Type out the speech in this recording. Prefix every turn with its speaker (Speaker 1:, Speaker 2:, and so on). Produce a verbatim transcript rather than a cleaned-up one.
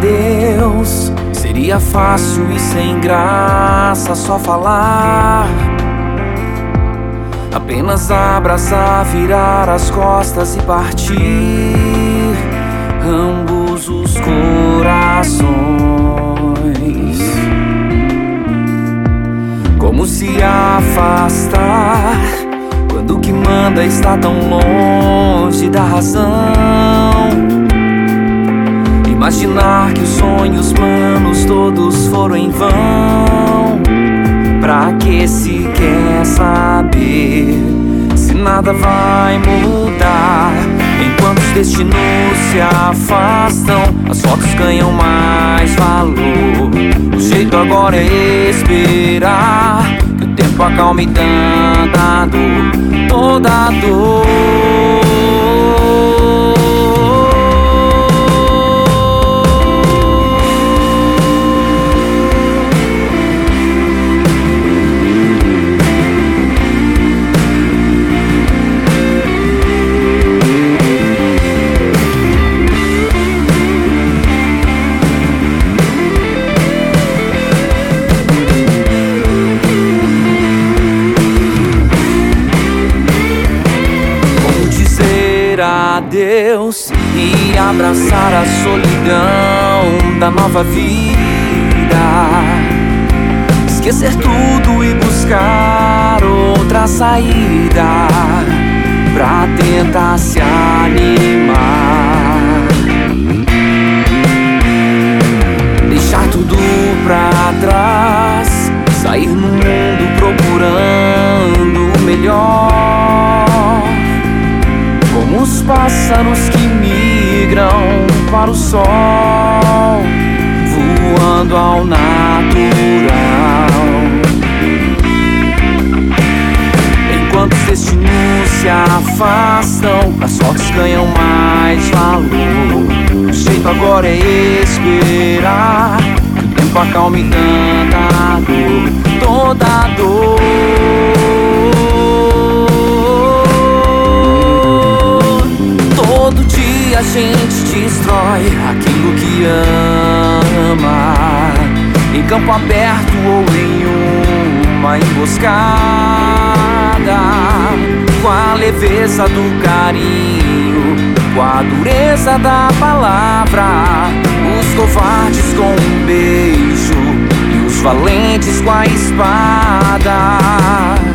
Speaker 1: Deus seria fácil e sem graça só falar. Apenas abraçar, virar as costas e partir ambos os corações. Como se afastar quando o que manda está tão longe da razão. Imaginar que os sonhos, planos todos foram em vão. Pra que se quer saber se nada vai mudar? Enquanto os destinos se afastam, as fotos ganham mais valor. O jeito agora é esperar que o tempo acalme tanta dor, toda a dor. A Deus e abraçar a solidão da nova vida, esquecer tudo e buscar outra saída pra tentar se animar, deixar tudo pra trás, sair no mundo procurando o melhor. Como os pássaros que migram para o sol, voando ao natural. Enquanto os destinos se afastam, as fotos ganham mais valor. O jeito agora é esperar que o tempo acalme tanta dor, toda a dor. A gente destrói aquilo que ama, em campo aberto ou em uma emboscada. Com a leveza do carinho, com a dureza da palavra, os covardes com um beijo e os valentes com a espada.